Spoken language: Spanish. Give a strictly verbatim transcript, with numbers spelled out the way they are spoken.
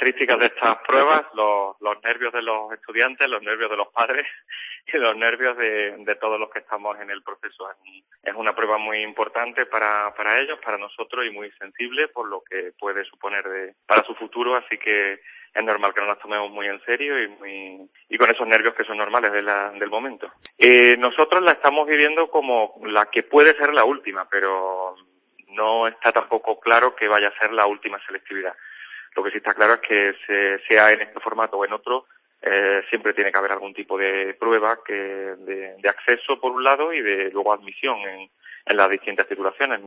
características de estas pruebas, los, los nervios de los estudiantes, los nervios de los padres y los nervios de, de todos los que estamos en el proceso. Es una prueba muy importante para, para ellos, para nosotros, y muy sensible por lo que puede suponer de, para su futuro, así que es normal que no las tomemos muy en serio y muy y con esos nervios que son normales de la, del momento. Eh, nosotros la estamos viviendo como la que puede ser la última, pero no está tampoco claro que vaya a ser la última selectividad. Lo que sí está claro es que se, sea en este formato o en otro, eh, siempre tiene que haber algún tipo de prueba que de, de acceso por un lado y de luego admisión en, en las distintas titulaciones.